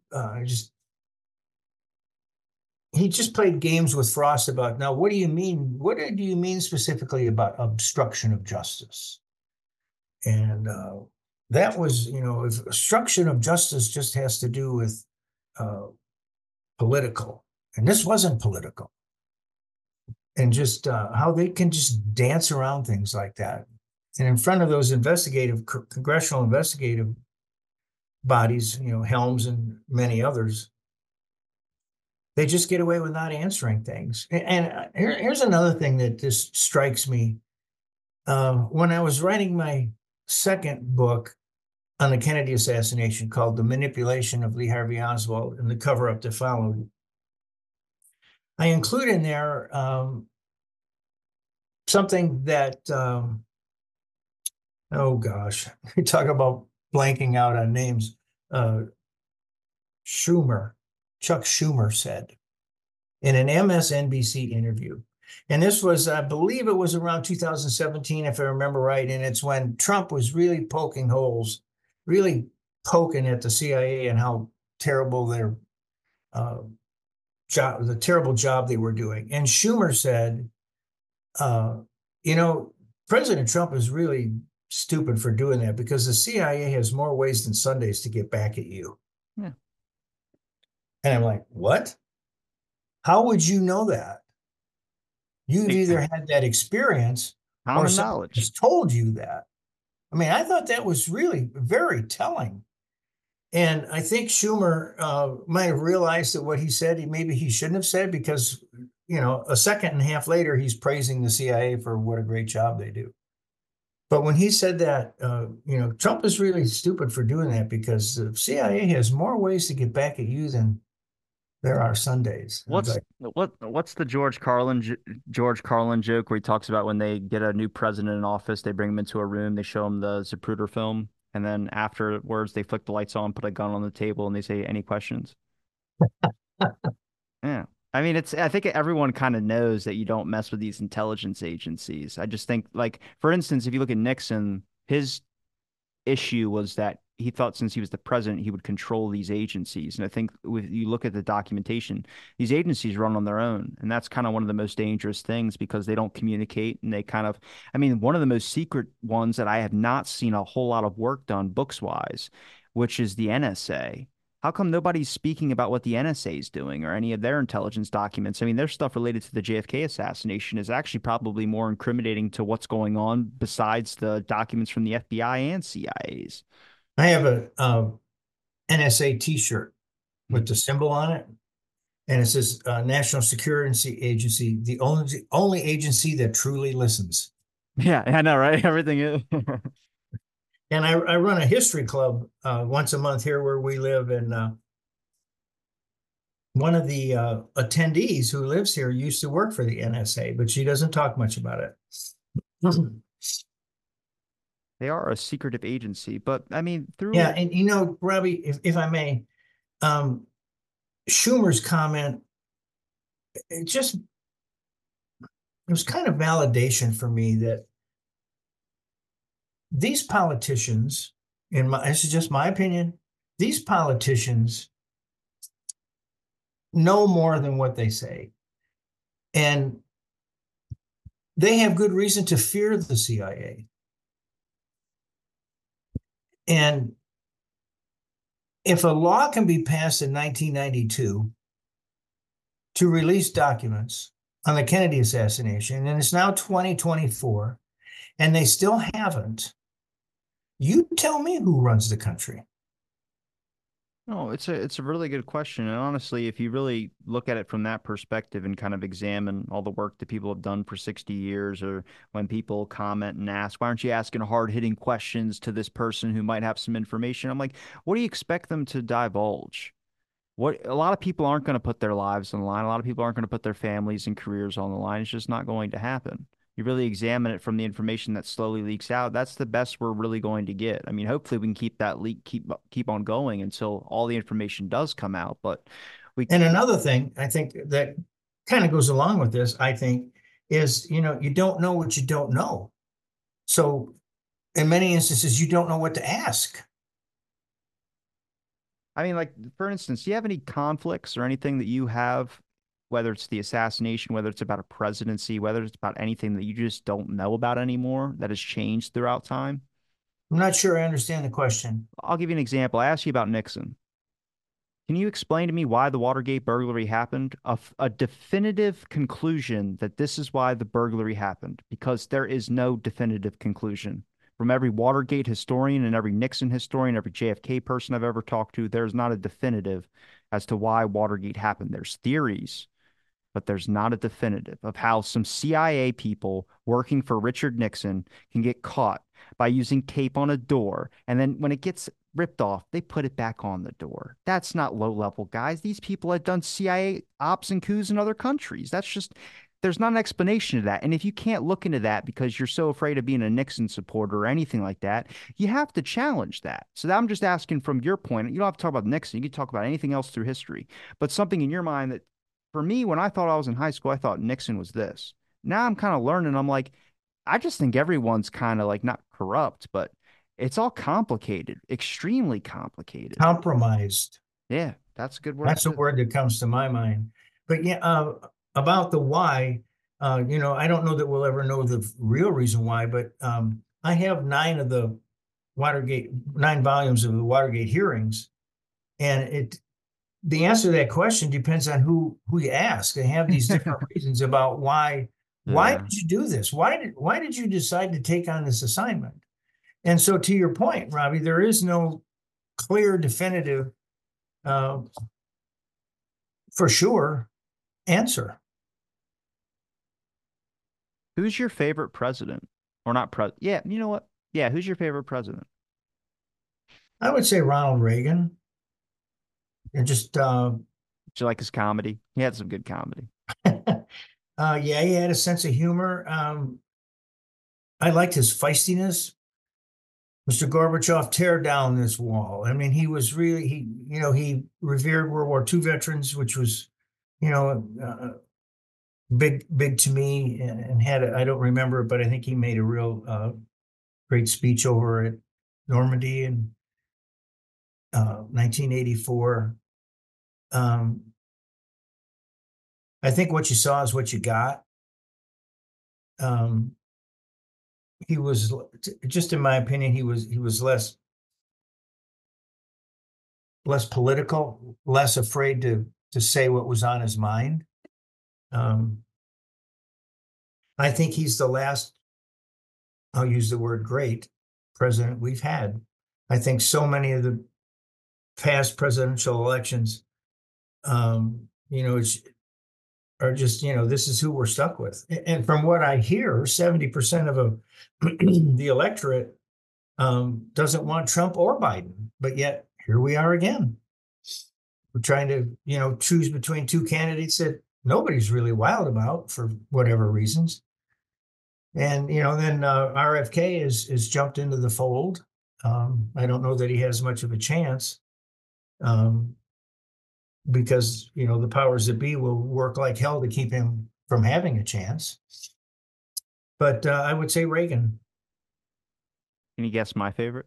just played games with Frost about, now, what do you mean? What do you mean specifically about obstruction of justice? And that was, obstruction of justice just has to do with political. And this wasn't political. And just how they can just dance around things like that. And in front of those congressional investigative bodies, Helms and many others, they just get away with not answering things. And here's another thing that just strikes me. When I was writing my second book on the Kennedy assassination called The Manipulation of Lee Harvey Oswald and the Cover-Up That Followed, I include in there something that, oh gosh, we talk about blanking out on names. Chuck Schumer said in an MSNBC interview. And this was, I believe it was around 2017, if I remember right. And it's when Trump was really poking holes, really poking at the CIA and how terrible their job, the terrible job they were doing. And Schumer said, President Trump is really stupid for doing that because the CIA has more ways than Sundays to get back at you. Yeah. And I'm like, what? How would you know that? You've either had that experience or someone has told you that. I mean, I thought that was really very telling. And I think Schumer might have realized that what he said, maybe he shouldn't have said, because, a second and a half later, he's praising the CIA for what a great job they do. But when he said that, Trump is really stupid for doing that because the CIA has more ways to get back at you than There are Sundays. I was like, What's the George Carlin joke where he talks about when they get a new president in office, they bring him into a room, they show him the Zapruder film, and then afterwards they flick the lights on, put a gun on the table, and they say, "Any questions?" Yeah. I mean, I think everyone kind of knows that you don't mess with these intelligence agencies. I just think, like, for instance, if you look at Nixon, his issue was that he thought since he was the president, he would control these agencies. And I think if you look at the documentation, these agencies run on their own. And that's kind of one of the most dangerous things because they don't communicate and they kind of, I mean, one of the most secret ones that I have not seen a whole lot of work done books wise, which is the NSA. How come nobody's speaking about what the NSA is doing or any of their intelligence documents? I mean, their stuff related to the JFK assassination is actually probably more incriminating to what's going on besides the documents from the FBI and CIA's. I have a NSA T-shirt with the symbol on it, and it says National Security Agency, the only agency that truly listens. Yeah, I know, right? Everything is. And I run a history club once a month here where we live, and one of the attendees who lives here used to work for the NSA, but she doesn't talk much about it. They are a secretive agency, but I mean, Yeah, through. and Robbie, if I may, um, Schumer's comment, it was kind of validation for me that these politicians, this is just my opinion, these politicians know more than what they say. And they have good reason to fear the CIA. And if a law can be passed in 1992 to release documents on the Kennedy assassination, and it's now 2024, and they still haven't, you tell me who runs the country. No, it's a really good question. And honestly, if you really look at it from that perspective and kind of examine all the work that people have done for 60 years, or when people comment and ask, why aren't you asking hard-hitting questions to this person who might have some information? I'm like, what do you expect them to divulge? What a lot of people aren't going to put their lives on the line. A lot of people aren't going to put their families and careers on the line. It's just not going to happen. You really examine it from the information that slowly leaks out. That's the best we're really going to get. I mean, hopefully we can keep that leak keep on going until all the information does come out. But we, And another thing I think that kind of goes along with this, I think, is you don't know what you don't know. So in many instances, you don't know what to ask. I mean, like for instance, do you have any conflicts or anything that you have, whether it's the assassination, whether it's about a presidency, whether it's about anything that you just don't know about anymore that has changed throughout time? I'm not sure I understand the question. I'll give you an example. I asked you about Nixon. Can you explain to me why the Watergate burglary happened? A definitive conclusion that this is why the burglary happened, because there is no definitive conclusion. From every Watergate historian and every Nixon historian, every JFK person I've ever talked to, there's not a definitive as to why Watergate happened. There's theories, but there's not a definitive of how some CIA people working for Richard Nixon can get caught by using tape on a door. And then when it gets ripped off, they put it back on the door. That's not low level guys. These people have done CIA ops and coups in other countries. That's just, there's not an explanation to that. And if you can't look into that because you're so afraid of being a Nixon supporter or anything like that, you have to challenge that. So I'm just asking from your point, you don't have to talk about Nixon, you can talk about anything else through history, but something in your mind that for me, when I thought I was in high school, I thought Nixon was this. Now I'm kind of learning. I'm like, I just think everyone's kind of like not corrupt, but it's all complicated, extremely complicated. Compromised. Yeah, that's a good word That's a too. word that comes to my mind. But yeah, about the why, I don't know that we'll ever know the real reason why, but I have nine volumes of the Watergate hearings, and the answer to that question depends on who you ask. They have these different reasons about why Yeah. did you do this? Why did you decide to take on this assignment? And so, to your point, Robbie, there is no clear, definitive, uh, for sure answer. Who's your favorite president? Or not Yeah, you know what? Yeah, who's your favorite president? I would say Ronald Reagan, and just Did you like his comedy? He had some good comedy. Yeah, he had a sense of humor. I liked his feistiness. Mr. Gorbachev, tear down this wall. I mean, he was really he revered World War II veterans, which was, you know, big to me, and had I don't remember it, but I think he made a real great speech over at Normandy in 1984. Um, I think what you saw is what you got. Um, he was, just in my opinion, he was less political, less afraid to say what was on his mind. Um, I think he's the last, I'll use the word great president we've had. I think so many of the past presidential elections, it's, are just, this is who we're stuck with. And from what I hear, 70% of the electorate doesn't want Trump or Biden, but yet here we are again. We're trying to, choose between two candidates that nobody's really wild about for whatever reasons. And then RFK is jumped into the fold. I don't know that he has much of a chance, um, because the powers that be will work like hell to keep him from having a chance. But I would say Reagan. Can you guess my favorite?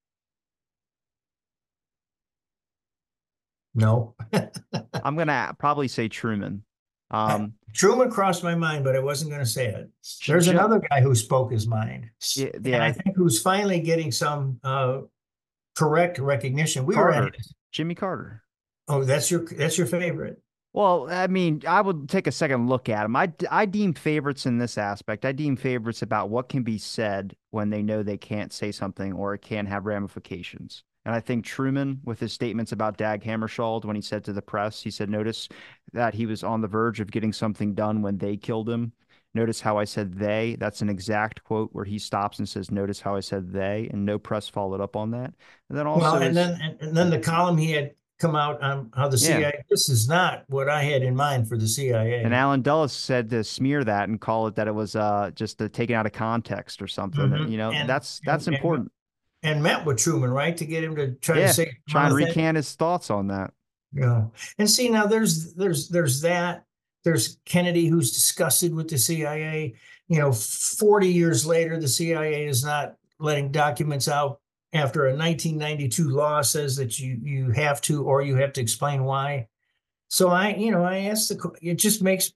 No. I'm gonna probably say Truman. Um, Truman crossed my mind, but I wasn't going to say it. There's J another guy who spoke his mind, yeah, and yeah, I think who's finally getting some correct recognition. We were at Carter, Jimmy Carter. Oh, that's your favorite. Well, I mean, I would take a second look at him. I deem favorites in this aspect. I deem favorites about what can be said when they know they can't say something or it can have ramifications. And I think Truman, with his statements about Dag Hammarskjöld, when he said to the press, he said, "Notice that he was on the verge of getting something done when they killed him. Notice how I said they." That's an exact quote where he stops and says, "Notice how I said they," and no press followed up on that. And then Well, also and is, then and then the column he had come out on how the yeah. CIA. This is not what I had in mind for the And CIA. Alan Dulles said to smear that and call it that it was just taken out of context or something. Hmm. And That's important. and met with Truman, right, to get him to try to Yeah, say some try and other thing. recant his thoughts on that. Yeah. And see, now there's that. There's Kennedy, who's disgusted with the CIA. 40 years later, the CIA is not letting documents out after a 1992 law says that you have to, or you have to explain why. So I asked it just makes,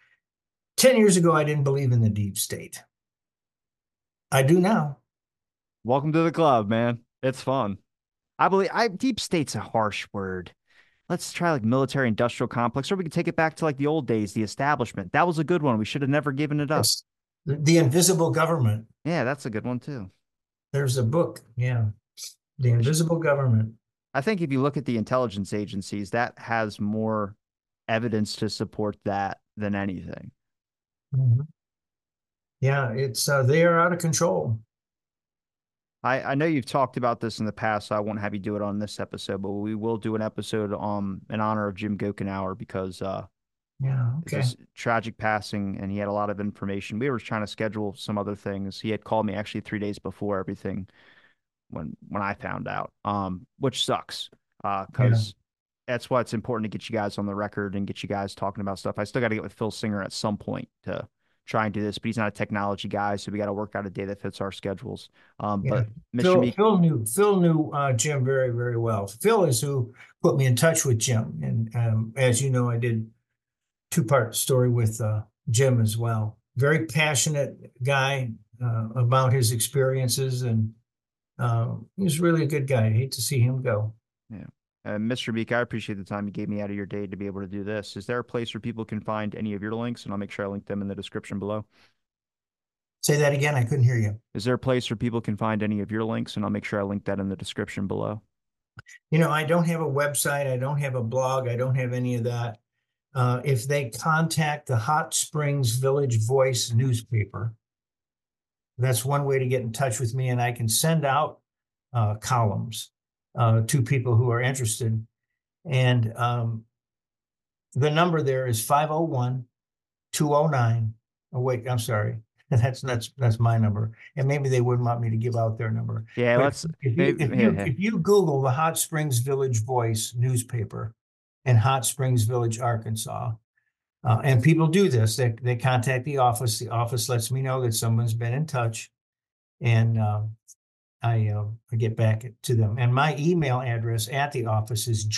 10 years ago, I didn't believe in the deep state. I do now. Welcome to the club, man. It's fun. Deep state's a harsh word. Let's try like military industrial complex, or we could take it back to like the old days, the establishment. That was a good one. We should have never given it up. It's the invisible government. Yeah, that's a good one too. There's a book. Yeah. The invisible government. I think if you look at the intelligence agencies, that has more evidence to support that than anything. Mhm. Yeah, it's they are out of control. I know you've talked about this in the past, so I won't have you do it on this episode, but we will do an episode in honor of Jim Gokenauer because Yeah, it's okay. his tragic passing and he had a lot of information. We were trying to schedule some other things. He had called me actually 3 days before everything when I found out, which sucks Yeah, because that's why it's important to get you guys on the record and get you guys talking about stuff. I still got to get with Phil Singer at some point to try and do this, but he's not a technology guy, so we got to work out a day that fits our schedules. yeah. But Mr. Phil Meek, Phil knew Phil knew Jim very, very well. Phil is who put me in touch with Jim. And as you know, I did two-part story with Jim as well. Very passionate guy about his experiences, and he was really a good guy. I hate to see him go. yeah. Mr. Meek, I appreciate the time you gave me out of your day to be able to do this. Is there a place where people can find any of your links? And I'll make sure I link them in the description below. Say that again. I couldn't hear you. Is there a place where people can find any of your links? And I'll make sure I link that in the description below. I don't have a website. I don't have a blog. I don't have any of that. If they contact the Hot Springs Village Voice newspaper, that's one way to get in touch with me, and I can send out columns to people who are interested. And The number there is 501-209. Oh, wait, I'm sorry. That's my number. And maybe they wouldn't want me to give out their number. Yeah, But let's if you maybe if yeah, you yeah. if you Google the Hot Springs Village Voice newspaper in Hot Springs Village, Arkansas, and people do this, they contact the office. The office lets me know that someone's been in touch, and I get back to them. And my email address at the office is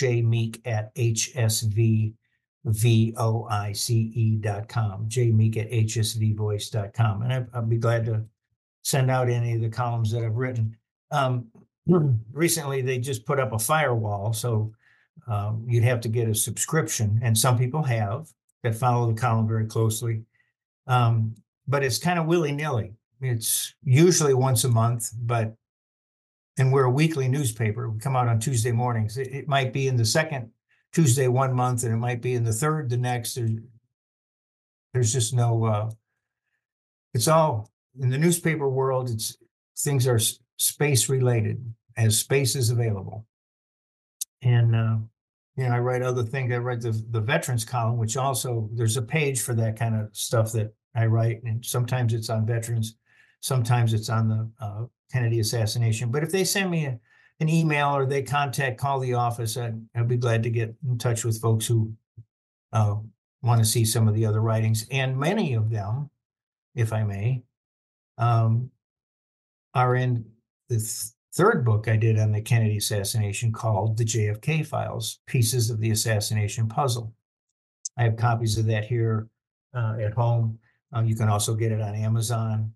jmeek@hsvvoice.com, jmeek@hsvvoice.com. And I'll be glad to send out any of the columns that I've written. Um, Recently, they just put up a firewall, so you'd have to get a subscription, and some people have that follow the column very closely. Um, but it's kind of willy-nilly. It's usually once a month, but and we're a weekly newspaper. We come out on Tuesday mornings. It might be in the second Tuesday one month, and it might be in the third the next. There's just no. It's all in the newspaper world. It's things are space related as space is available, and I write other things. I write the veterans column, which also there's a page for that kind of stuff that I write, and sometimes it's on veterans, sometimes it's on the Kennedy assassination. But if they send me an email or they call the office, I'd be glad to get in touch with folks who uh, want to see some of the other writings. And many of them, if I may, um, are in the third book I did on the Kennedy assassination called The JFK Files, Pieces of the Assassination Puzzle. I have copies of that here at home. You can also get it on Amazon.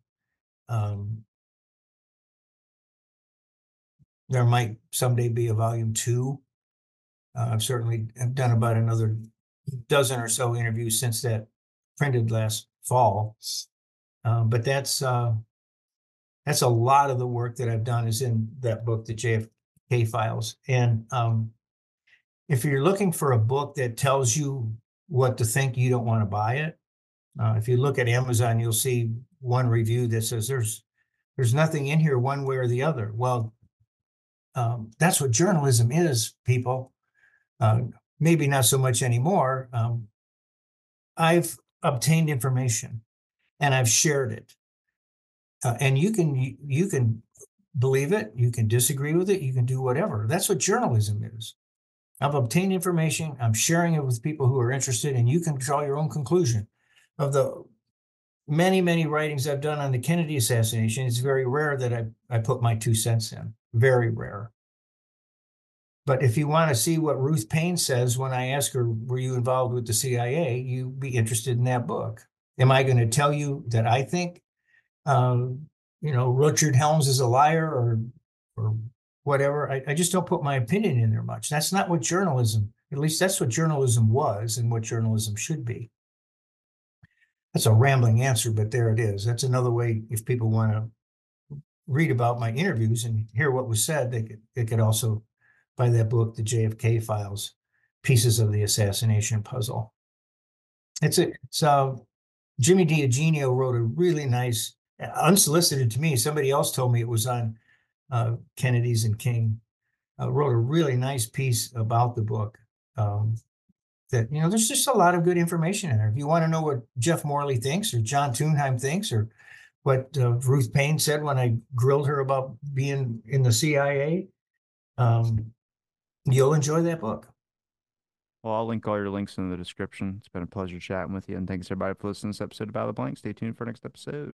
There might someday be a volume 2. I've certainly done about another dozen or so interviews since that printed last fall. But that's a lot of the work that I've done is in that book, The JFK Files. And if you're looking for a book that tells you what to think, you don't want to buy it. If you look at Amazon, you'll see one review that says there's nothing in here one way or the other. Well, that's what journalism is, people. Maybe not so much anymore. I've obtained information and I've shared it. And you can believe it, you can disagree with it, you can do whatever. That's what journalism is. I've obtained information, I'm sharing it with people who are interested, and you can draw your own conclusion. Of the many, many writings I've done on the Kennedy assassination, it's very rare that I put my 2 cents in. Very rare. But if you want to see what Ruth Paine says when I ask her, were you involved with the CIA? You'd be interested in that book. Am I going to tell you that I think, Richard Helms is a liar or whatever? I just don't put my opinion in there much. That's not what journalism, at least that's what journalism was and what journalism should be. That's a rambling answer, but there it is. That's another way if people want to read about my interviews and hear what was said, they could also buy that book, The JFK Files, Pieces of the Assassination Puzzle. It's Jimmy DiEugenio wrote a really nice, unsolicited to me. Somebody else told me it was on Kennedy's and King. Wrote a really nice piece about the book. That there's just a lot of good information in there. If you want to know what Jeff Morley thinks, or John Thunheim thinks, or what Ruth Paine said when I grilled her about being in the CIA, you'll enjoy that book. Well, I'll link all your links in the description. It's been a pleasure chatting with you, and thanks everybody for listening to this episode of Out of the Blank. Stay tuned for next episode.